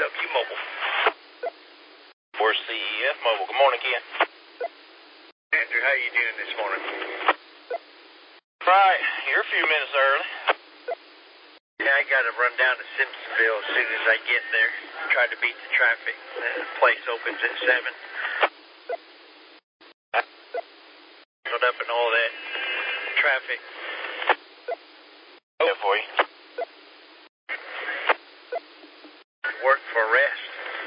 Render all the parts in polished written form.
TFW Mobile. Where's CEF Mobile? Good morning, Ken. Andrew, how you doing this morning? Right, you're a few minutes early. Yeah, I got to run down to Simpsonville as soon as I get there. Try to beat the traffic. The place opens at 7. Got up and all that traffic. Okay for you. Work for a rest.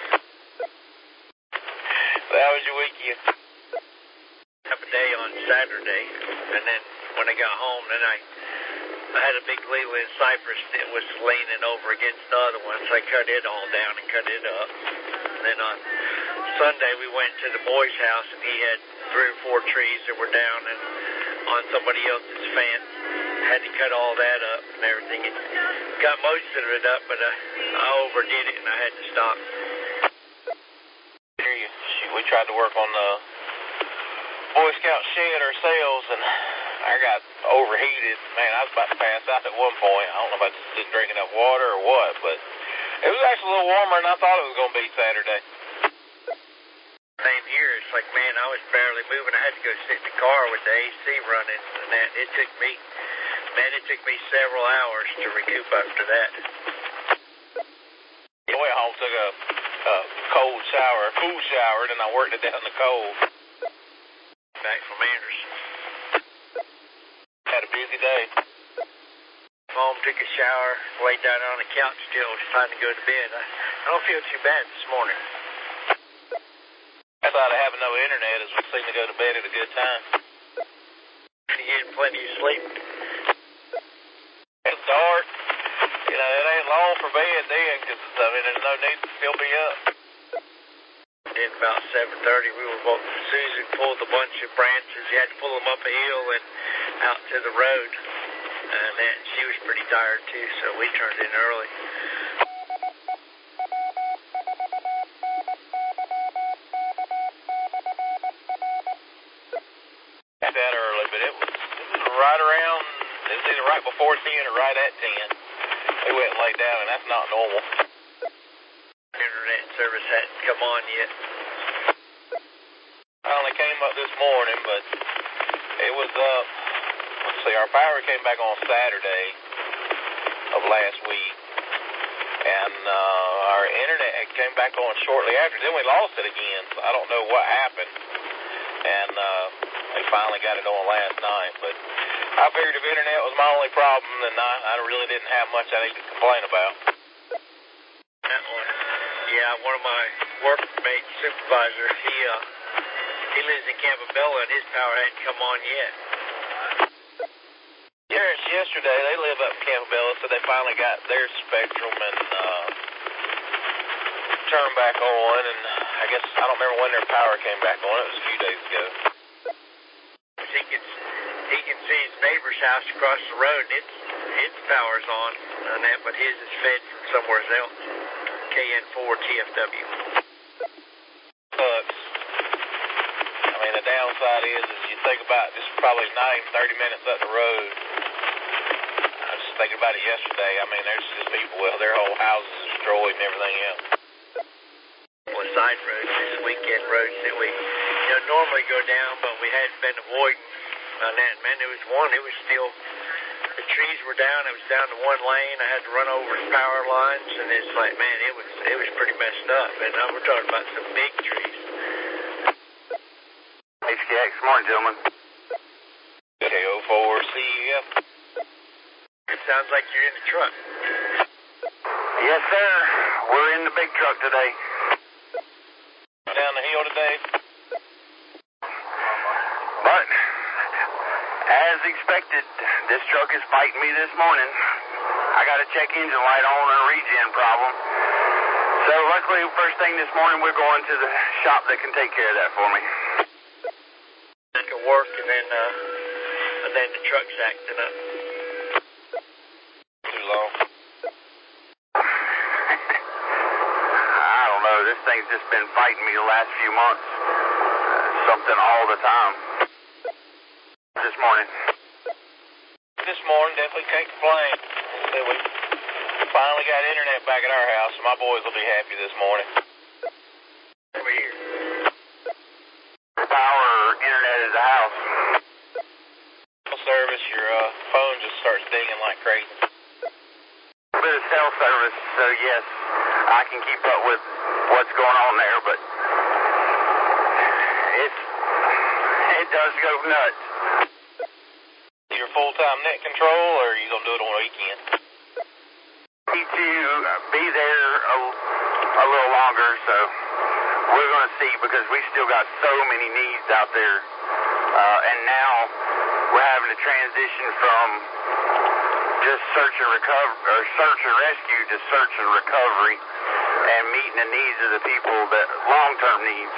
So how was your weekend? Have a day on Saturday, and then when I got home, then I had a big Leland cypress that was leaning over against the other one, so I cut it all down and cut it up. And then on Sunday, we went to the boy's house, and he had 3 or 4 trees that were down and on somebody else's fence. Had to cut all that up and everything. It got most of it up, but I overdid it, and I had to stop. Hear you. Shoot, we tried to work on the Boy Scout shed ourselves, and I got overheated. Man, I was about to pass out at one point. I don't know if I just didn't drink enough water or what, but it was actually a little warmer than I thought it was going to be Saturday. Same here. It's like, man, I was barely moving. I had to go sit in the car with the AC running, and that it took me several hours to recoup after that. I went home, took a cool shower, then I worked it down in the cold. Back from Anderson. Had a busy day. Home, took a shower, laid down on the couch still. It was time to go to bed. I don't feel too bad this morning. That's out of having no internet is we seem to go to bed at a good time. You getting plenty of sleep? It's dark. You know, it ain't long for bed then, because, I mean, there's no need to still be up. Then about 7:30, we were both, Susan pulled a bunch of branches. You had to pull them up a hill and out to the road. And then she was pretty tired, too, so we turned in early. Got that early, but it was right around, it was either right before 10 or right at 10. We went and laid down, and that's not normal. Internet service hadn't come on yet. I only came up this morning, but it was up. Let's see, our power came back on Saturday of last week, and our internet came back on shortly after. Then we lost it again, so I don't know what happened, and we finally got it on last night. But I figured if internet was my only problem, then I really didn't have much I needed to complain about. Yeah, one of my workmates, supervisor, he lives in Campobello, and his power hadn't come on yet. Yes, yesterday they live up in Campobello, so they finally got their spectrum and turned back on. And I guess I don't remember when their power came back on. It was a few days ago. He can see his neighbor's house across the road, and its power's on, and that, but his is fed from somewhere else. KN4 TFW. Sucks. I mean, the downside is you think about this probably not even 30 minutes up the road. I was just thinking about it yesterday. I mean, there's just people, well, their whole houses are destroyed and everything else. Well, side roads, this weekend roads that we normally go down, but we hadn't been avoiding on that. Man, there was one, it was still, the trees were down, it was down to one lane. I had to run over the power lines, and it's like, man, it was pretty messed up. And we're talking about some big trees. HKX, morning, gentlemen. KO4 CEF. It sounds like you're in the truck. Yes, sir. We're in the big truck today. Down the hill today. But, as expected, this truck is fighting me this morning. I got a check engine light on and a regen problem. So luckily, first thing this morning, we're going to the shop that can take care of that for me. It can work, and then the truck's acting up. Too long. I don't know. This thing's just been fighting me the last few months. Something all the time. This morning. This morning, definitely can't complain. finally got internet back at our house, so my boys will be happy this morning. Over here. Power or internet at the house? Service, your phone just starts dinging like crazy. A bit of cell service, so yes, I can keep up with what's going on there, but it does go nuts. Your full-time net control, or are you going to do it on the weekend? Need to be there a little longer, so we're going to see, because we still got so many needs out there, and now we're having to transition from just search and rescue to search and recovery, and meeting the needs of the people that long-term needs.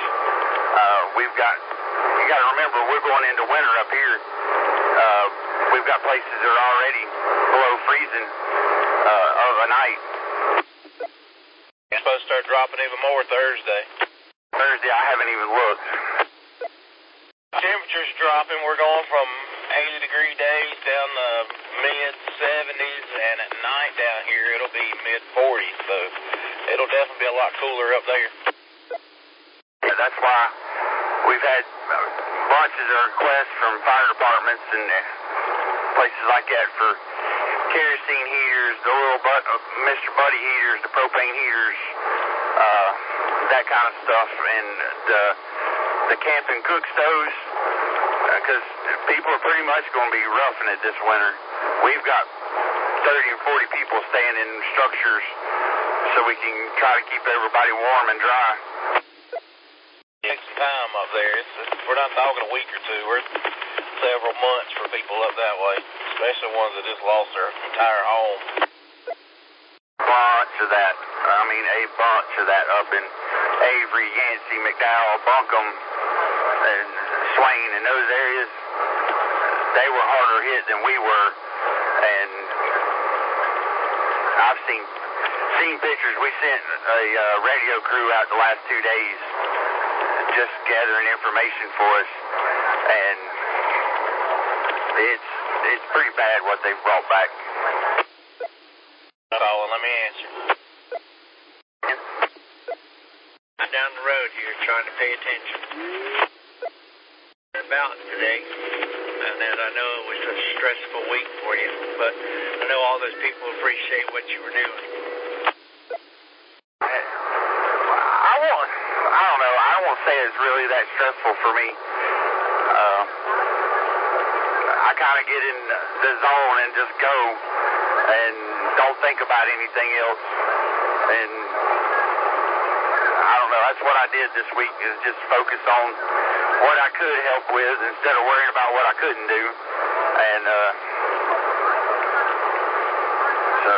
You got to remember, we're going into winter up here. We've got places that are already below freezing of a night. It's supposed to start dropping even more Thursday. Thursday, I haven't even looked. Temperature's dropping. We're going from 80-degree days down to mid-70s, and at night down here it'll be mid-40s, so it'll definitely be a lot cooler up there. Yeah, that's why we've had bunches of requests from fire departments and places like that for kerosene heaters, the little Mr. Buddy heaters, the propane heaters, that kind of stuff, and the camp and cook stoves, because people are pretty much going to be roughing it this winter. We've got 30 and 40 people staying in structures so we can try to keep everybody warm and dry. It takes some time up there. We're not talking a week or two. We're several months for people up that way, especially ones that just lost their entire home. Bunch of that. I mean, a bunch of that up in Avery, Yancey, McDowell, Buncombe, and Swain, and those areas. They were harder hit than we were, and I've seen pictures. We sent a radio crew out the last 2 days just gathering information for us, and it's pretty bad what they've brought back. Colin, let me answer. I'm down the road here trying to pay attention. About today, and that I know it was a stressful week for you, but I know all those people appreciate what you were doing. I don't know. I won't say it's really that stressful for me. I kind of get in the zone and just go and don't think about anything else. And I don't know. That's what I did this week, is just focus on what I could help with instead of worrying about what I couldn't do. And so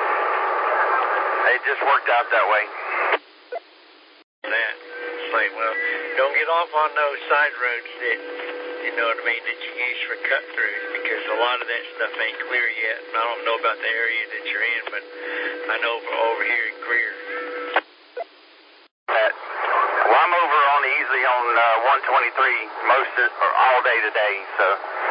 it just worked out that way. It's like, well, don't get off on those side roads that, you know what I mean, that you use for cut-throughs, because a lot of that stuff ain't clear yet. And I don't know about the area that you're in, but I know over here in Greer. Well, I'm over on easily on 123 all day today, so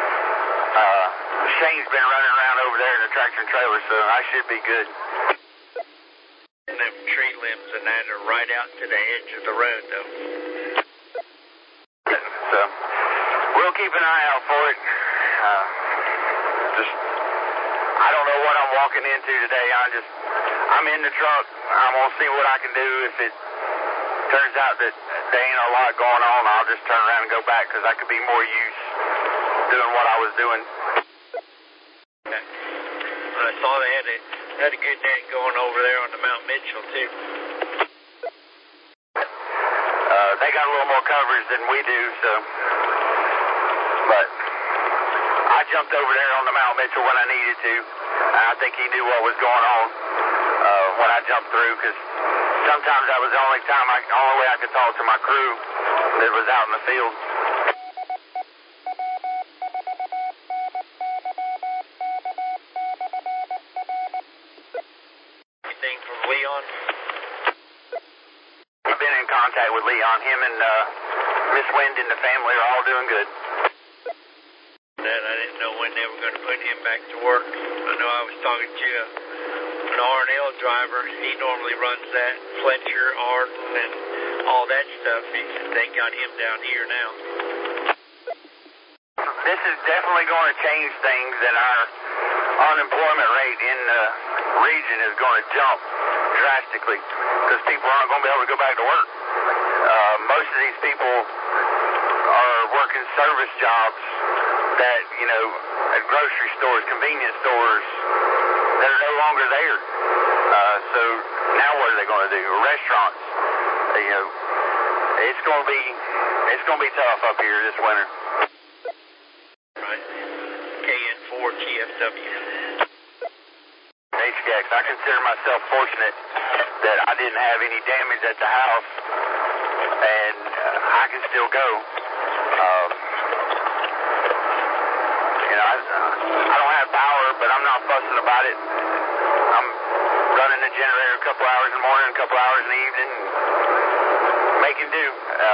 Shane's been running around over there in the tractor and trailer, so I should be good. And them tree limbs and that are right out to the edge of the road, though. So we'll keep an eye out for it. I don't know what I'm walking into today. I'm in the truck. I'm gonna see what I can do. If it turns out that there ain't a lot going on, I'll just turn around and go back, because I could be more use doing what I was doing. I saw they had a good net going over there on the Mount Mitchell, too. They got a little more coverage than we do, so. But I jumped over there on the Mount Mitchell when I needed to. And I think he knew what was going on when I jumped through, because sometimes that was the only way I could talk to my crew that was out in the field. Anything from Leon? I've been in contact with Leon. Him and Miss Wind and the family are all doing good. That I didn't know when they were going to put him back to work. I know I was talking to you an R&L driver. He normally runs that. Fletcher, Arden, and all that stuff. They got him down here now. This is definitely going to change things, and our unemployment rate in the region is going to jump drastically because people aren't going to be able to go back to work. Most of these people are working service jobs that, at grocery stores, convenience stores, that are no longer there. So now what are they going to do? Restaurants. It's going to be tough up here this winter. Right. KN4 TFW. HGX, I consider myself fortunate that I didn't have any damage at the house, and I can still go. I don't have power, but I'm not fussing about it. I'm running the generator a couple hours in the morning, a couple hours in the evening, making do.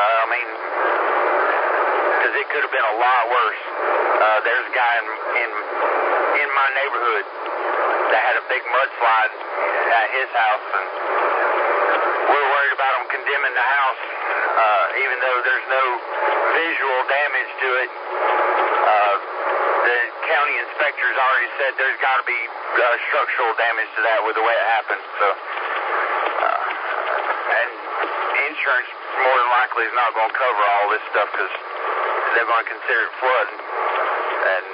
Because it could have been a lot worse. There's a guy in my neighborhood that had a big mudslide at his house, and we're worried about him condemning the house, even though there's no visual damage to it. The county inspectors already said there's got to be structural damage to that with the way it happened. So, and insurance more than likely is not going to cover all this stuff because they're going to consider it flooding. And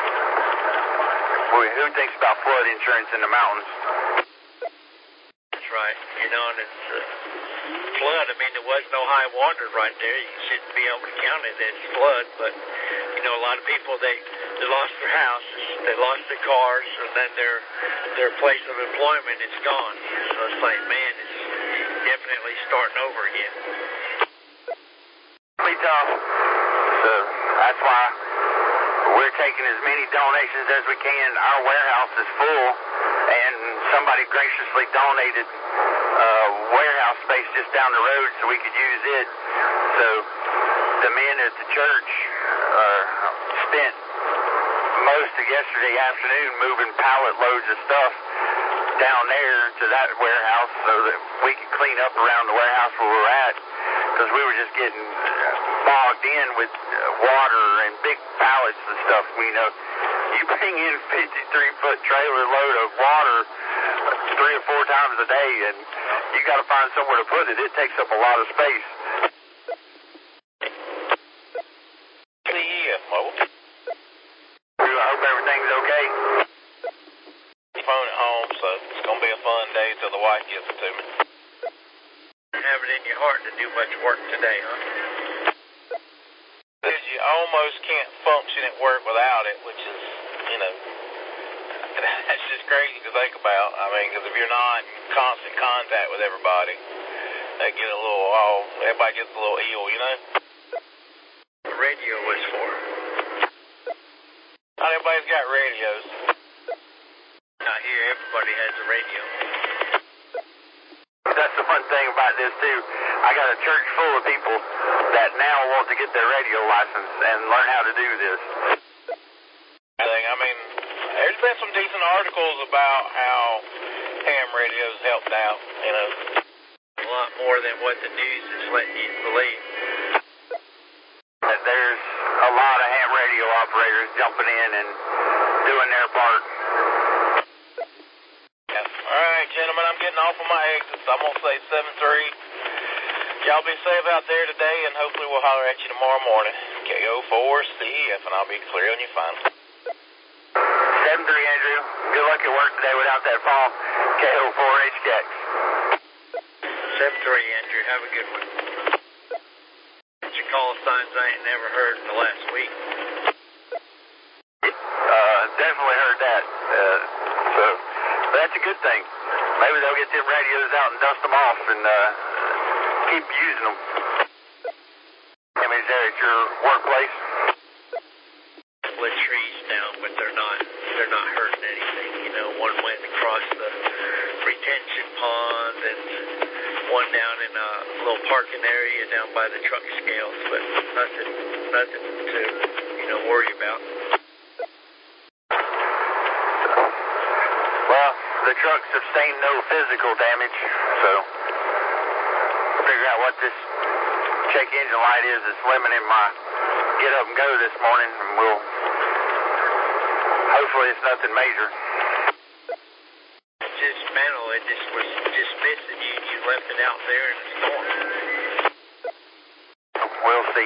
who thinks about flood insurance in the mountains? That's right. And it's flood. There was no high water right there. You shouldn't be able to count it as flood, but a lot of people they lost their houses, they lost their cars, and then their place of employment is gone. So it's like, man, it's definitely starting over again. It'll be tough. So that's why we're taking as many donations as we can. Our warehouse is full, and somebody graciously donated warehouse space just down the road so we could use it. So the men at the church spent most of yesterday afternoon moving pallet loads of stuff down there to that warehouse so that we could clean up around the warehouse where we're at, because we were just getting bogged in with water and big pallets and stuff. You bring in 53-foot trailer load of water 3 or 4 times a day, and you got to find somewhere to put it. It takes up a lot of space. I hope everything's okay. Phone at home, so it's going to be a fun day till the wife gets it to me. Have it in your heart to do much work today, huh? Because you almost can't function at work without it, which is, that's just crazy to think about. Because if you're not in constant contact with everybody, they get everybody gets a little ill, The radio was for. Not everybody's got radios. Out here, everybody has a radio. That's the fun thing about this, too. I got a church full of people that now want to get their radio license and learn how to do this. There's been some decent articles about how ham radios helped out, A lot more than what the news is letting you believe. There's a lot of ham radio operators jumping in and doing their part. All right, gentlemen, I'm getting off of my exits. I'm going to say 7-3. Y'all be safe out there today, and hopefully we'll holler at you tomorrow morning. KO4CF, and I'll be clear on your final. 7-3, Andrew. Good luck at work today without that phone. KO4HX. 7-3, Andrew. Have a good one. Your call signs I ain't never heard in the last week. Definitely heard that. But that's a good thing. Maybe they'll get them radios out and dust them off and keep using them. Is that at your workplace? A couple of trees down, but they're not hurting anything. One went across the retention pond, and one down in a little parking area down by the truck scales, but nothing to worry about. Well, the truck sustained no physical damage, so we'll figure out what this check engine light is that's limiting my get up and go this morning, and hopefully it's nothing major. It's just mental. It just was just missing you. You left it out there in the storm. We'll see.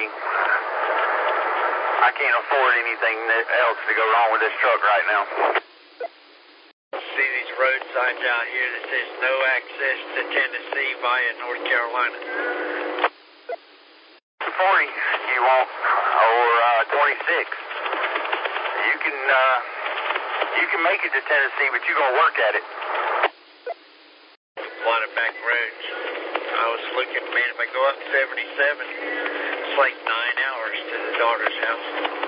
I can't afford anything else to go wrong with this truck right now. See these road signs out here that says no access to Tennessee via North Carolina. 40 you want, or 26. You can make it to Tennessee, but you're going to work at it. A lot of back roads. I was looking, man, if I go up 77, it's like 9 hours to the daughter's house.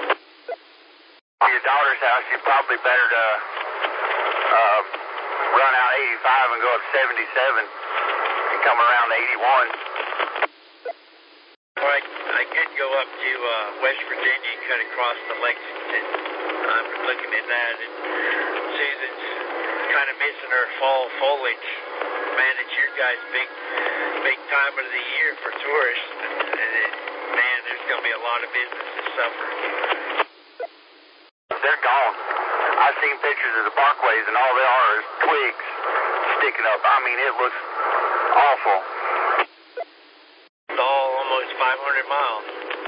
Your daughter's house, you're probably better to run out 85 and go up 77 and come around 81. All right, I could go up to West Virginia and cut across to Lexington. I've been looking at that, and Susan's kind of missing her fall foliage. Man, it's your guys' big time of the year for tourists. Man, there's going to be a lot of businesses suffering. They're gone. I've seen pictures of the parkways, and all they are is twigs sticking up. I mean, it looks awful. It's all almost 500 miles.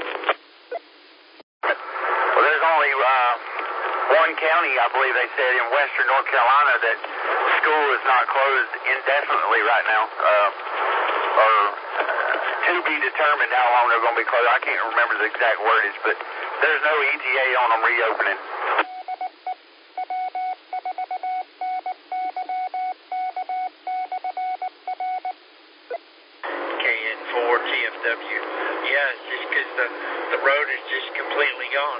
Well, there's only one county, I believe they said, in western North Carolina that school is not closed indefinitely right now, or to be determined how long they're going to be closed. I can't remember the exact wordage, but there's no ETA on them reopening. KN4 TFW. Yeah, it's just because the road is just completely gone.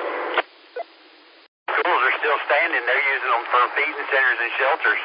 Schools are still standing. They're using them for feeding centers and shelters.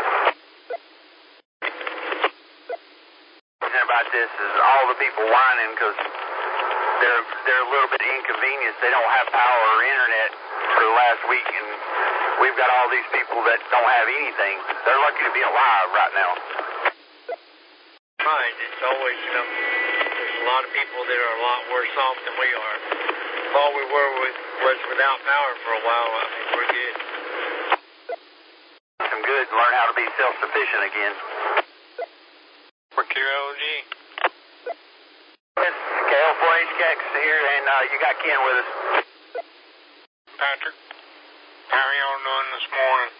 The thing about this is all the people whining because they're a little bit inconvenienced. They don't have power or internet for the last week, and we've got all these people that don't have anything. They're lucky to be alive right now. Right, it's always, there's a lot of people that are a lot worse off than we are. If all we were was without power for a while, I mean, we're good. Some good, learn how to be self-sufficient again. For QLG. Yes, KL4HKX here, and you got Ken with us. Patrick, how are y'all doing this morning?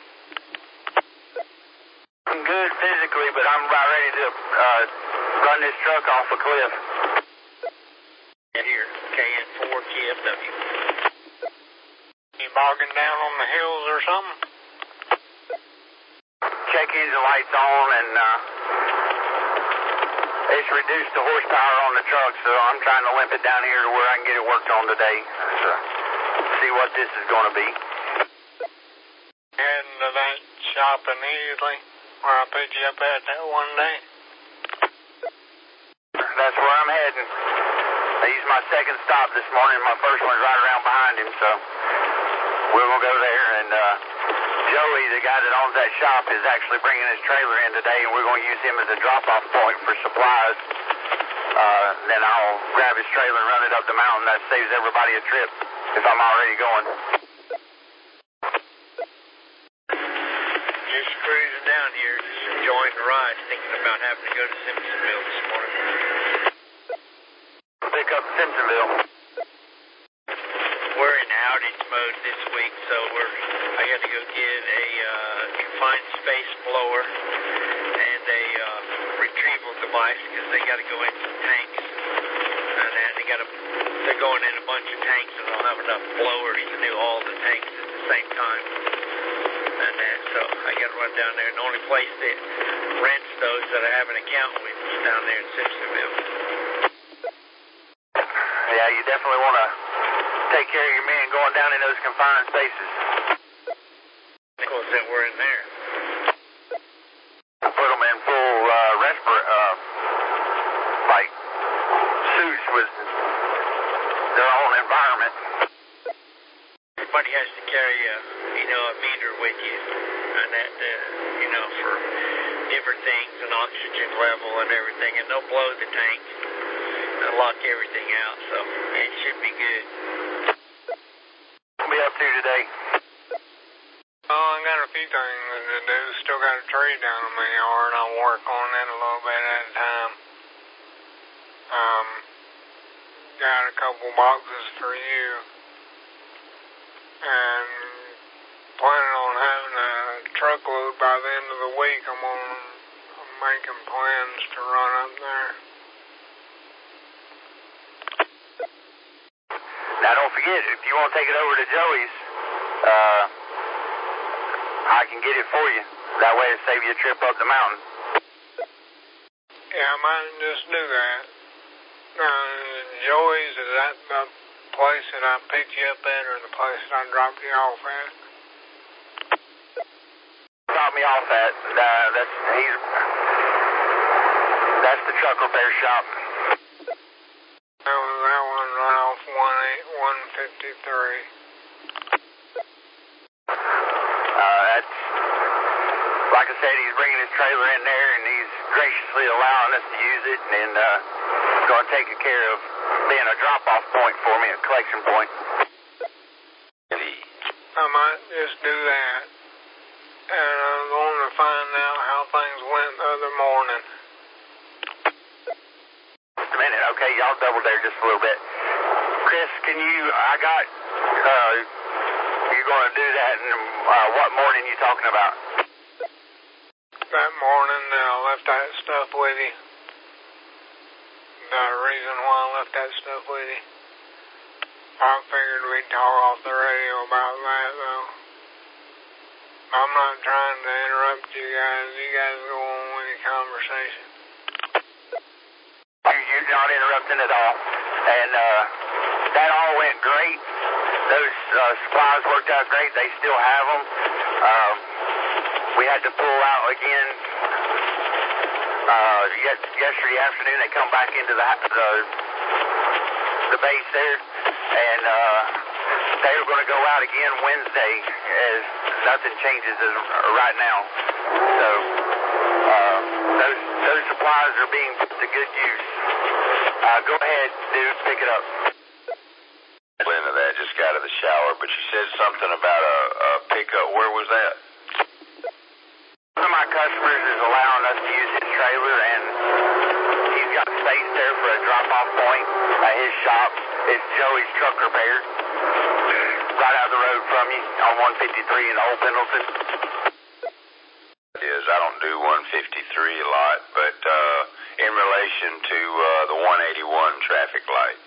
I'm good physically, but I'm about ready to run this truck off a cliff. Here, KN4 TFW. You bogging down on the hills or something? Check engine lights on, and it's reduced the horsepower on the truck, so I'm trying to limp it down here to where I can get it worked on today. So, see what this is going to be. Heading to that shop in Easley, where I picked you up at that one day? That's where I'm heading. I used my second stop this morning. My first one's right around behind him, so we're going to go there. And Joey, the guy that owns that shop, is actually bringing his trailer in today, and we're going to use him as a drop-off point for supplies. Then I'll grab his trailer and run it up the mountain. That saves everybody a trip if I'm already going. Just cruising down here, just enjoying the ride, thinking about having to go to Simpsonville this morning. Pick up Simpsonville. We're in outage mode this week, so I got to go get a confined space blower and a retrieval device because they got to go in some tanks, and they're going in a bunch of tanks, and they'll have enough blowers to do all the tanks at the same time. And so I got to run down there, and the only place that rents those that I have an account with is down there in Simpsonville. Yeah, you definitely want to take care of your men going down in those confined spaces. Because that we're in there. Put them in full like suits with their own environment. Everybody has to carry a meter with you, and that oxygen level and everything, and they'll blow the tank and lock everything out, so it should be good. What are we up to today? Oh, I got a few things to do. Still got a tree down in my yard. I'll work on it a little bit at a time. Got a couple boxes for you. And planning on having a truckload by the end of the week. I'm making plans to run up there. Now don't forget, if you want to take it over to Joey's, I can get it for you. That way it'll save you a trip up the mountain. Yeah, I might just do that. Joey's, is that the place that I picked you up at, or the place that I dropped you off at? Drop me off at. That's the truck repair shop. That one right off 153. That's, like I said, he's bringing his trailer in there, and he's graciously allowing us to use it, and going to take care of being a drop-off point for me, a collection point. I might just do that. And I'm going to find out how things went the other morning. Just a minute, okay, y'all double there just a little bit. Chris, you're going to do that, and what morning you talking about? That morning I left that stuff with you. The reason why I left that stuff with you. I figured we'd talk off the radio about that, though. I'm not trying to interrupt you guys. You guys go on with your conversation. You're not interrupting at all. And that all went great. Those supplies worked out great. They still have them. We had to pull out again. Yesterday afternoon, they come back into the base there, and they were going to go out again Wednesday, as nothing changes right now. So those supplies are being put to good use. Go ahead, dude, pick it up. Into that, just got out of the shower, but you said something about a pickup. Where was that? One of my customers is allowing us to use his trailer, and he's got space there for a drop-off point at his shop. It's Joey's Truck Repair, right out the road from you on 153 in Old Pendleton. I don't do 153 a lot, but in relation to the 181 traffic light.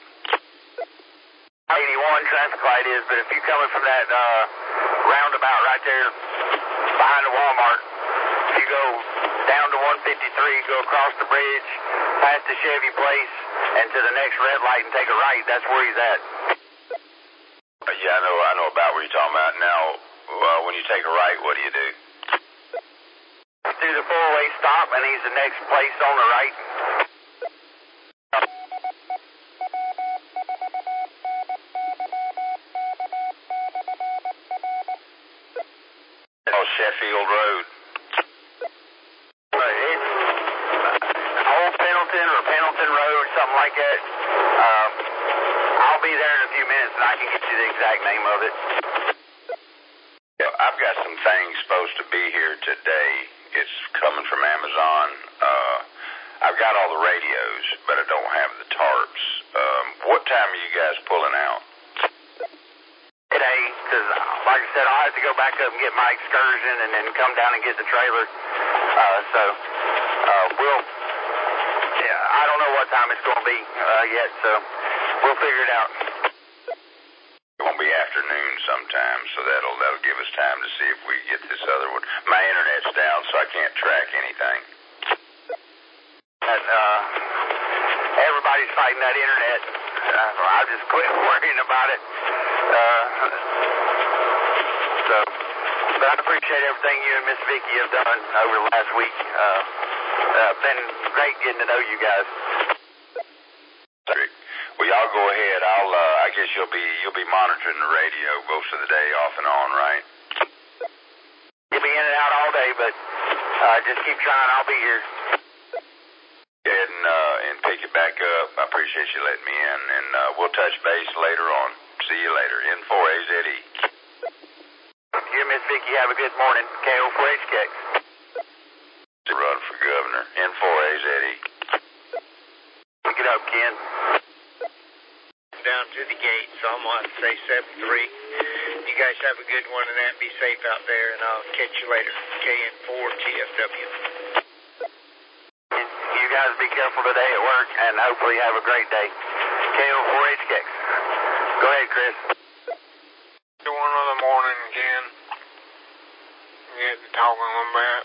81 traffic light is, but if you're coming from that roundabout right there behind the Walmart, you go down to 153, go across the bridge, past the Chevy place, and to the next red light and take a right. That's where he's at. Yeah, I know about what you're talking about. Now, when you take a right, what do you do? Do the four-way stop, and he's the next place on the right. Oh, Sheffield Road. It's Old Pendleton or Pendleton Road, something like that. I'll be there in a few minutes, and I can get you the exact name of it. Yeah, I've got some things supposed to be here today. It's coming from Amazon. I've got all the radios, but I don't have the tarps. What time are you guys pulling out? Today, because like I said, I'll have to go back up and get my excursion and then come down and get the trailer. I don't know what time it's going to be yet, so we'll figure it out. It won't be afternoon sometime, so that'll give us time to see if we get this other one. My internet's down, so I can't track anything. Everybody's fighting that internet. I just quit worrying about it. But I appreciate everything you and Miss Vicki have done over the last week. Been great getting to know you guys. Well, y'all go ahead. I guess you'll be monitoring the radio most of the day, off and on, right? You'll be in and out all day, but just keep trying. I'll be here. back up. I appreciate you letting me in, and we'll touch base later on. See you later. N4AZE. You and Miss Vicky have a good morning. KO4HKX. Run for governor. N4AZE. Pick it up, Ken. Down to the gate, so I'm on to say 7-3. You guys have a good one, and that be safe out there, and I'll catch you later. KN4GFW. You guys be careful today at work, and hopefully have a great day. KO4HKX. Go ahead, Chris. One of the morning, Ken. Getting talking a little bit.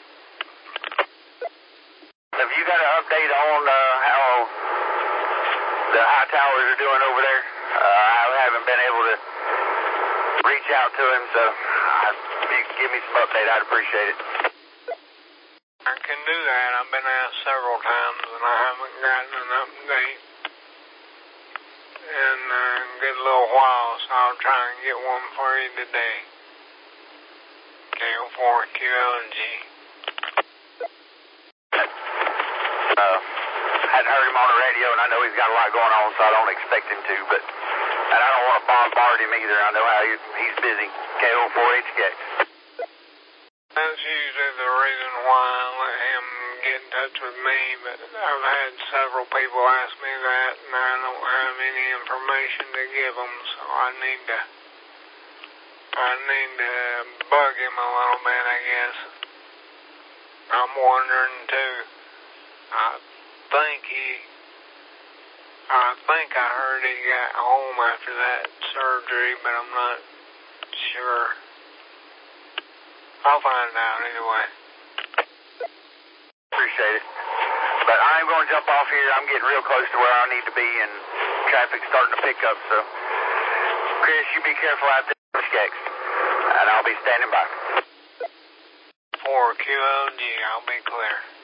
Have you got an update on how the high towers are doing over there? I haven't been able to reach out to him, so if you could give me some update, I'd appreciate it. I can do that. I've been asked several times, and I haven't gotten an update in a good little while, so I'll try and get one for you today. KO4QLG. I hadn't heard him on the radio, and I know he's got a lot going on, so I don't expect him to, and I don't want to bombard him either. I know how he's busy. KO4HKX. That's usually the reason why I let him get in touch with me, but I've had several people ask me that, and I don't have any information to give them, so I need to bug him a little bit, I guess. I'm wondering, too. I think I heard he got home after that surgery, but I'm not sure. I'll find out anyway. Appreciate it. But I'm going to jump off here. I'm getting real close to where I need to be, and traffic's starting to pick up, so Chris, you be careful out there, Skex, and I'll be standing by. For QLG, I'll be clear.